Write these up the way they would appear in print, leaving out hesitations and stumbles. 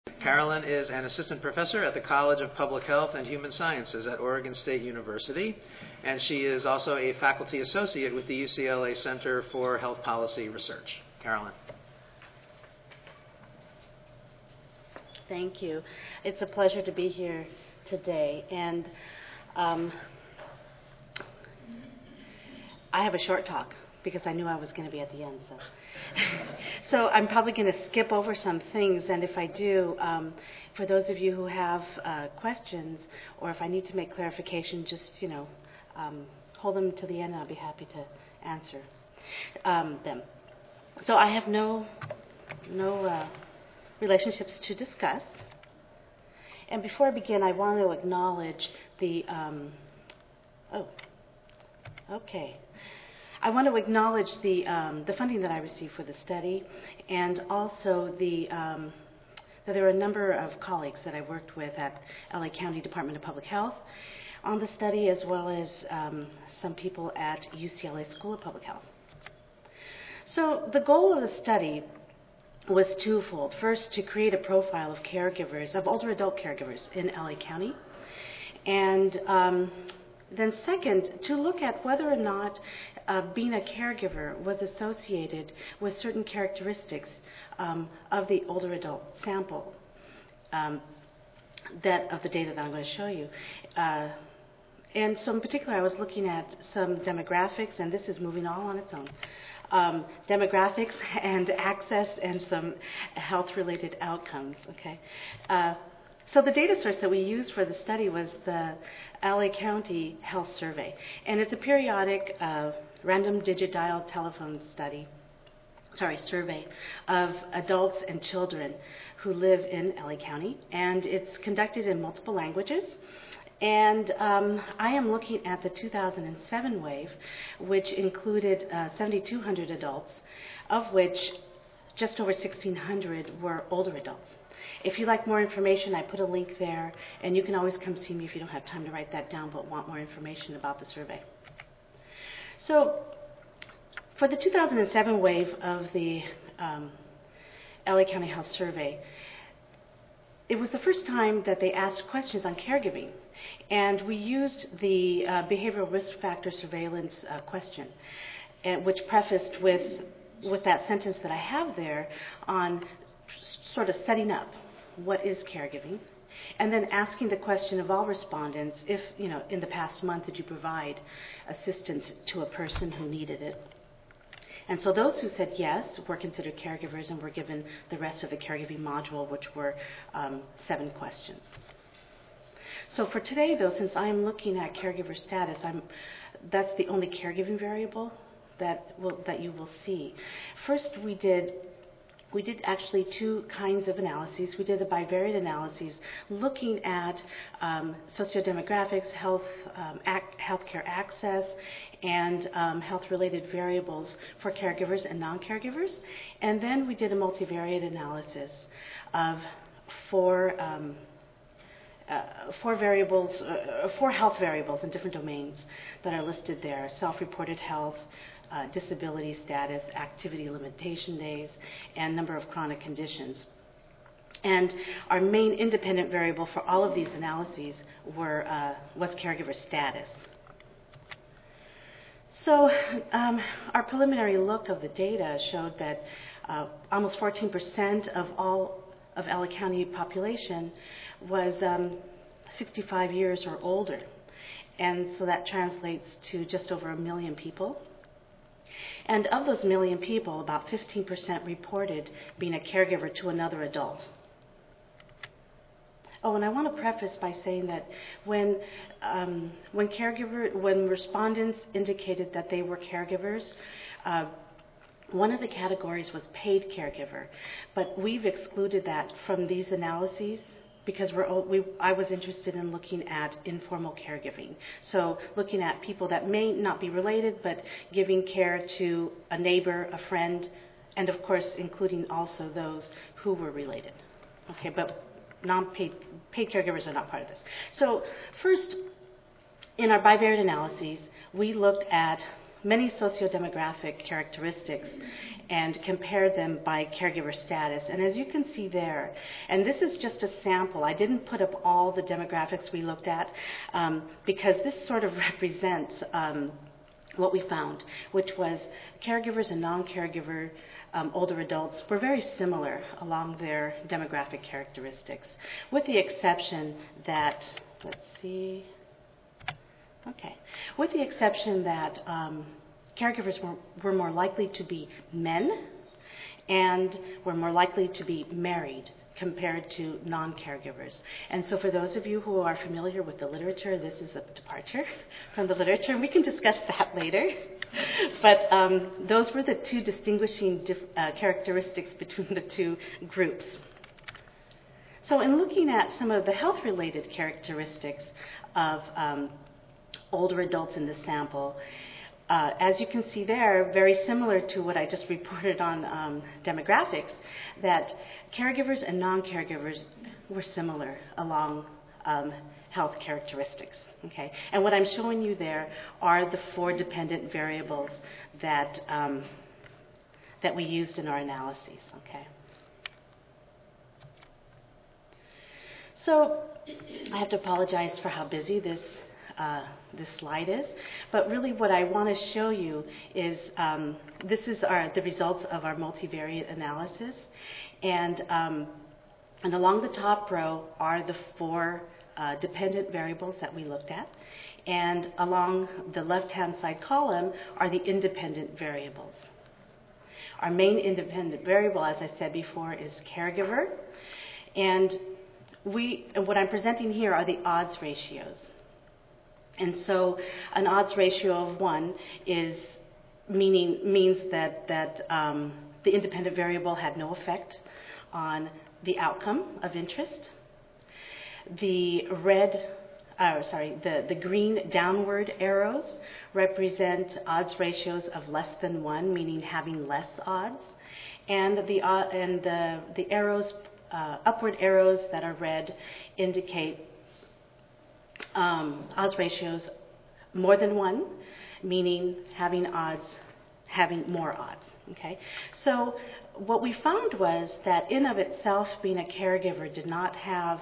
Carolyn is an assistant professor at the College of Public Health and Human Sciences at Oregon State University, and she is also a faculty associate with the UCLA Center for Health Policy Research. Carolyn. Thank you. It's a pleasure to be here today, and I have a short talk because I knew I was going to be at the end. So I'm probably going to skip over some things, and if I do, for those of you who have questions, or if I need to make clarification, just hold them to the end, and I'll be happy to answer them. So I have no relationships to discuss, and before I begin, I want to acknowledge the. I want to acknowledge the funding that I received for the study, and also that there are a number of colleagues that I worked with at LA County Department of Public Health on the study, as well as some people at UCLA School of Public Health. So the goal of the study was twofold. First, to create a profile of caregivers, of older adult caregivers in LA County, and then second, to look at whether or not being a caregiver was associated with certain characteristics of the older adult sample of the data that I'm going to show you. And so in particular, I was looking at some demographics, and this is moving all on its own. Demographics and access and some health-related outcomes, okay? So the data source that we used for the study was the LA County Health Survey, and it's a periodic random digit dial telephone survey of adults and children who live in LA County, and it's conducted in multiple languages. And I am looking at the 2007 wave, which included 7,200 adults, of which just over 1,600 were older adults. If you'd like more information, I put a link there, and you can always come see me if you don't have time to write that down but want more information about the survey. So for the 2007 wave of the LA County Health Survey, it was the first time that they asked questions on caregiving, and we used the behavioral risk factor surveillance question, which prefaced with that sentence that I have there on sort of setting up what is caregiving, and then asking the question of all respondents if, in the past month, did you provide assistance to a person who needed it? And so those who said yes were considered caregivers and were given the rest of the caregiving module, which were 7 questions. So for today, though, since I'm looking at caregiver status, that's the only caregiving variable that you will see. First, we did actually 2 kinds of analyses. We did a bivariate analysis looking at sociodemographics, healthcare access, and health-related variables for caregivers and non-caregivers. And then we did a multivariate analysis of 4 health variables in different domains that are listed there: self-reported health, disability status, activity limitation days, and number of chronic conditions. And our main independent variable for all of these analyses was caregiver status. So our preliminary look of the data showed that almost 14% of all of LA County population was 65 years or older. And so that translates to just over 1 million people. And of those 1 million people, about 15% reported being a caregiver to another adult. Oh, and I want to preface by saying that when respondents indicated that they were caregivers, one of the categories was paid caregiver, but we've excluded that from these analyses because I was interested in looking at informal caregiving. So looking at people that may not be related, but giving care to a neighbor, a friend, and of course including also those who were related. Okay, but paid caregivers are not part of this. So first, in our bivariate analyses, we looked at many sociodemographic characteristics and compared them by caregiver status. And as you can see there, and this is just a sample, I didn't put up all the demographics we looked at because this sort of represents what we found, which was caregivers and non-caregiver older adults were very similar along their demographic characteristics, with the exception that, with the exception that caregivers were more likely to be men and were more likely to be married compared to non-caregivers. And so for those of you who are familiar with the literature, this is a departure from the literature, and we can discuss that later. But those were the two distinguishing characteristics between the two groups. So in looking at some of the health-related characteristics of older adults in the sample, as you can see there, very similar to what I just reported on demographics, that caregivers and non-caregivers were similar along health characteristics. Okay, and what I'm showing you there are the 4 dependent variables that that we used in our analyses. Okay. So I have to apologize for how busy this slide is, but really what I want to show you is this is the results of our multivariate analysis, and along the top row are the 4 dependent variables that we looked at, and along the left-hand side column are the independent variables. Our main independent variable, as I said before, is caregiver, and what I'm presenting here are the odds ratios. And so an odds ratio of 1 means that the independent variable had no effect on the outcome of interest. The green downward arrows represent odds ratios of less than 1, meaning having less odds, and the arrows, upward arrows that are red, indicate odds ratios more than 1, meaning having more odds. Okay, so what we found was that in of itself, being a caregiver did not have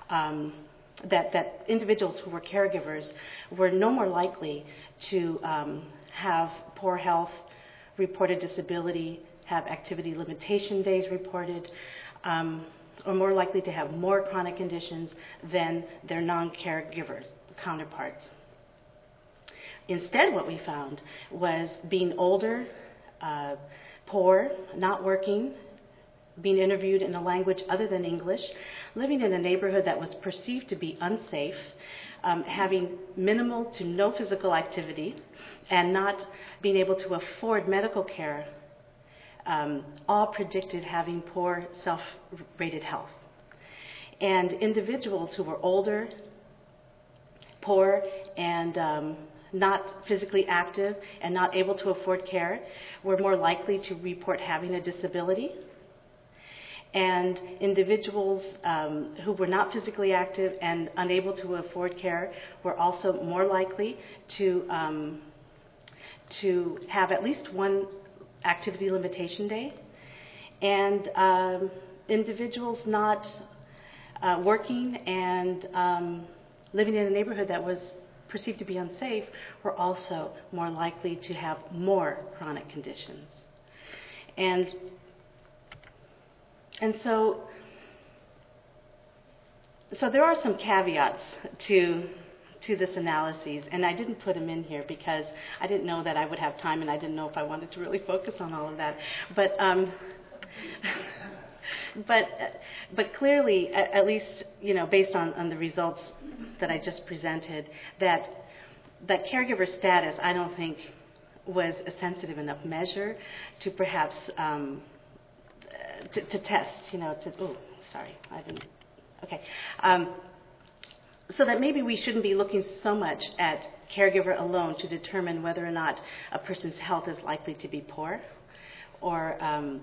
that individuals who were caregivers were no more likely to have poor health, reported disability, have activity limitation days reported, or more likely to have more chronic conditions than their non-caregiver counterparts. Instead, what we found was being older, poor, not working, being interviewed in a language other than English, living in a neighborhood that was perceived to be unsafe, having minimal to no physical activity, and not being able to afford medical care, all predicted having poor self-rated health. And individuals who were older, poor, and not physically active and not able to afford care were more likely to report having a disability. And individuals who were not physically active and unable to afford care were also more likely to have at least one activity limitation day. And individuals not working and living in a neighborhood that was perceived to be unsafe were also more likely to have more chronic conditions. And so there are some caveats to this analysis, and I didn't put them in here because I didn't know that I would have time, and I didn't know if I wanted to really focus on all of that. But clearly, at least based on the results that I just presented, that caregiver status, I don't think was a sensitive enough measure to perhaps to test. So that maybe we shouldn't be looking so much at caregiver alone to determine whether or not a person's health is likely to be poor, or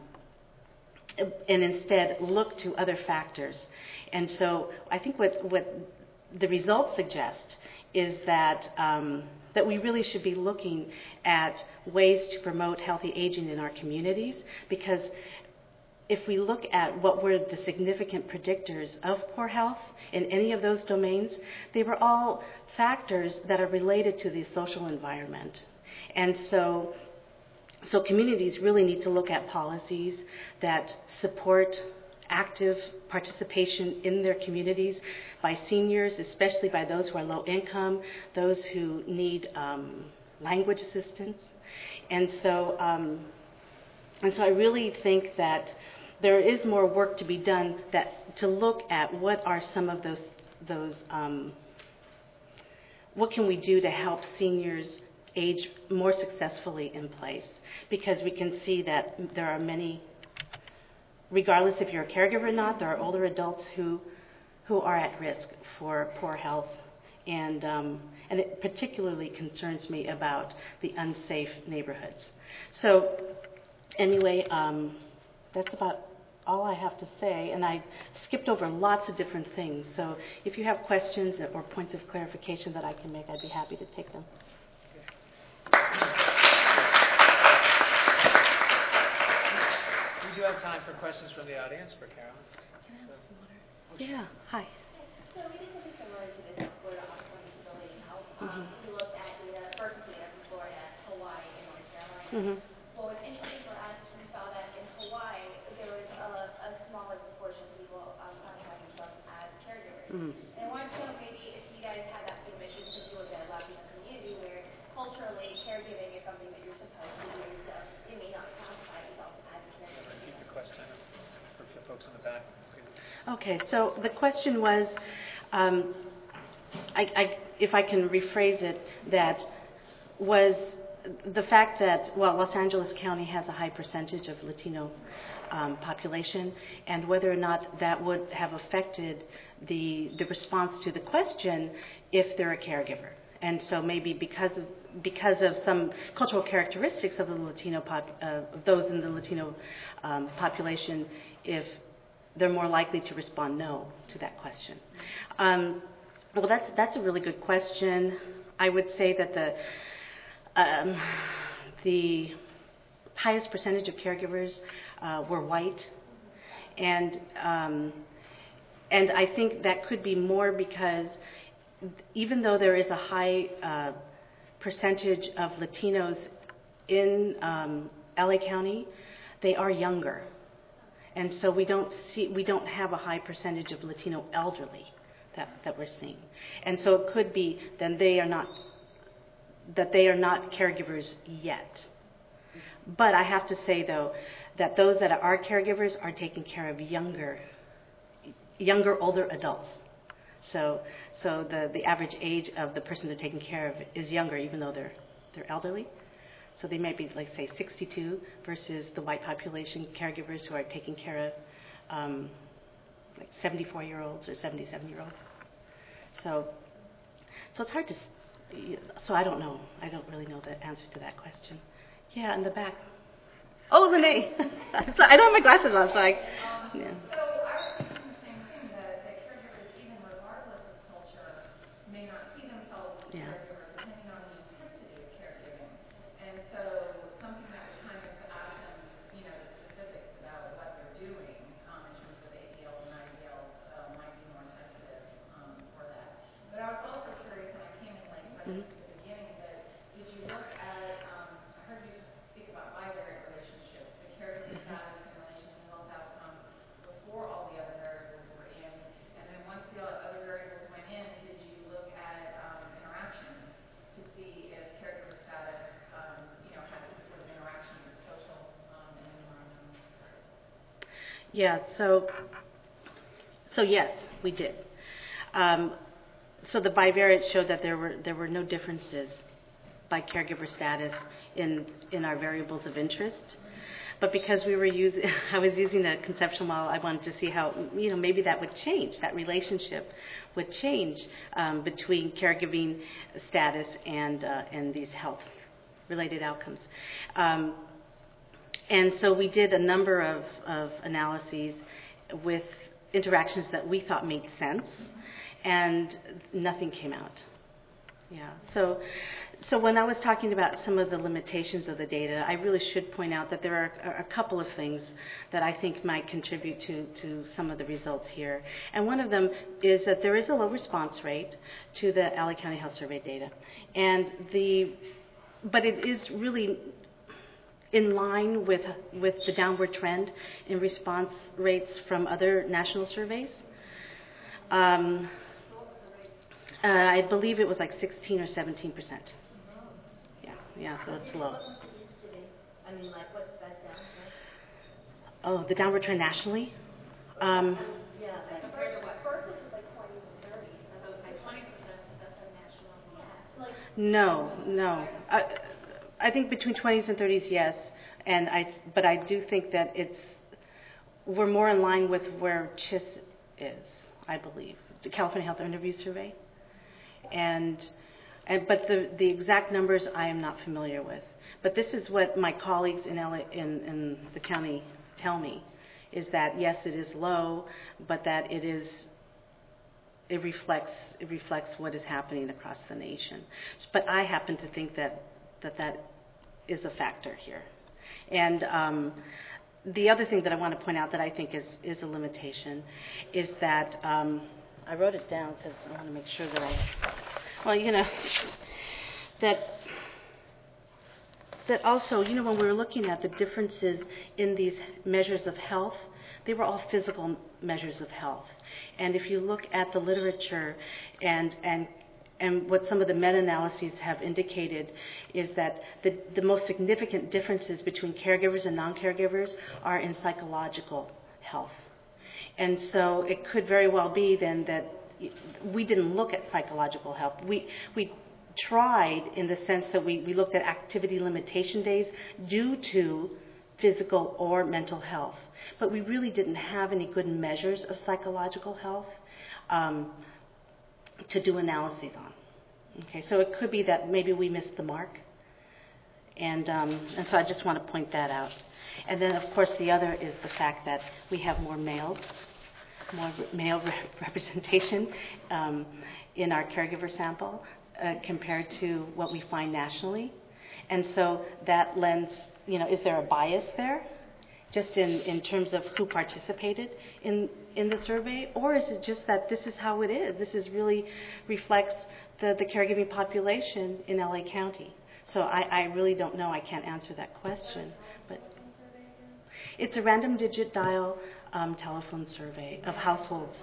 and instead look to other factors. And so I think what the results suggest is that we really should be looking at ways to promote healthy aging in our communities, because if we look at what were the significant predictors of poor health in any of those domains, they were all factors that are related to the social environment. And so communities really need to look at policies that support active participation in their communities by seniors, especially by those who are low income, those who need language assistance. And so I really think that there is more work to be done to look at what are some of those what can we do to help seniors age more successfully in place, because we can see that there are many, regardless if you're a caregiver or not, there are older adults who are at risk for poor health, and it particularly concerns me about the unsafe neighborhoods. So anyway, that's about all I have to say, and I skipped over lots of different things. So if you have questions or points of clarification that I can make, I'd be happy to take them. We do have time for questions from the audience for Carolyn. Can I have some water? Yeah, hi. So we did something similar to this in Florida Office on Disability Health. We looked at data, first data from Florida, Hawaii, and North Carolina. What was interesting for us, we saw that in Hawaii, there was a smaller proportion of people classifying themselves as caregivers. And I wanted to know maybe if you guys had that same issue, because you looked at a Latino community where culturally caregiving is something that you're supposed to do, so you may not classify yourself as a caregiver. Repeat the question for the folks in the back. Okay, so the question was, if I can rephrase it, that was the fact that, well, Los Angeles County has a high percentage of Latino population, and whether or not that would have affected the response to the question if they're a caregiver. And so maybe because of some cultural characteristics of the Latino those in the Latino population, if they're more likely to respond no to that question. Well, that's a really good question. I would say that the highest percentage of caregivers were white, and I think that could be more because even though there is a high percentage of Latinos in LA County, they are younger, and so we don't have a high percentage of Latino elderly that we're seeing, and so it could be that they are not caregivers yet. But I have to say though that those that are caregivers are taking care of younger older adults. So the average age of the person they're taking care of is younger, even though they're elderly. So they might be, like, say, 62 versus the white population caregivers who are taking care of like 74-year-olds or 77-year-olds. So it's hard to. So I don't know. I don't really know the answer to that question. Yeah, in the back. Oh, Lene. I don't have my glasses on, so I. Yeah. So I was thinking the same thing, that caregivers, even regardless of culture, may not see themselves as caregivers, depending on the intensity of caregiving. And so something that would kind of ask them, the specifics about what they're doing in terms of ADLs and IDLs might be more sensitive for that. But I was also curious, and I came in late, so I didn't see the beginning, but did you look at, I heard you speak about bivariate relationships, the caregiver status in relation to health outcomes before all the other variables were in, and then once the other variables went in, did you look at interaction to see if caregiver status, had some sort of interaction with social and environmental variables? Yeah. So yes, we did. So the bivariate showed that there were no differences by caregiver status in our variables of interest. But because I was using a conceptual model, I wanted to see how, maybe that would change, that relationship would change between caregiving status and these health-related outcomes. And so we did a number of analyses with interactions that we thought made sense, and nothing came out. Yeah. So when I was talking about some of the limitations of the data, I really should point out that there are a couple of things that I think might contribute to some of the results here. And one of them is that there is a low response rate to the LA County Health Survey data. But it is really in line with the downward trend in response rates from other national surveys. I believe it was like 16 or 17%. Yeah, so it's low. I mean, like, what's that down for? Oh, the downward trend nationally? Yeah, like, compared to what? Berkeley was like 20s and 30s. So it's like 20%, that's a national. Yeah, like. No. I think between 20s and 30s, yes. But I do think that we're more in line with where CHIS is, I believe, the California Health Interview Survey. But the exact numbers I am not familiar with. But this is what my colleagues in the county tell me, is that yes, it is low, but that it reflects what is happening across the nation. But I happen to think that is a factor here. And the other thing that I want to point out that I think is a limitation is that I wrote it down because I want to make sure that that also, when we were looking at the differences in these measures of health, they were all physical measures of health. And if you look at the literature and what some of the meta-analyses have indicated is that the most significant differences between caregivers and non-caregivers are in psychological health. And so it could very well be then that we didn't look at psychological health. We tried in the sense that we looked at activity limitation days due to physical or mental health. But we really didn't have any good measures of psychological health to do analyses on. Okay, so it could be that maybe we missed the mark. And so I just want to point that out. And then, of course, the other is the fact that we have more male representation in our caregiver sample compared to what we find nationally. And so that lends, is there a bias there just in terms of who participated in the survey? Or is it just that this is how it is? This is really reflects the caregiving population in LA County. So I really don't know. I can't answer that question. But it's a random digit dial telephone survey of households.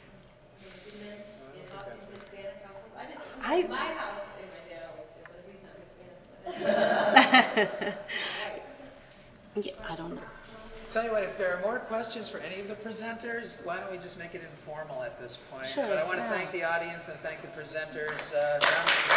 My house and my dad always do, but he's not Hispanic. Yeah, I don't know. Tell you what, if there are more questions for any of the presenters, why don't we just make it informal at this point? Sure, but I want to thank the audience and thank the presenters.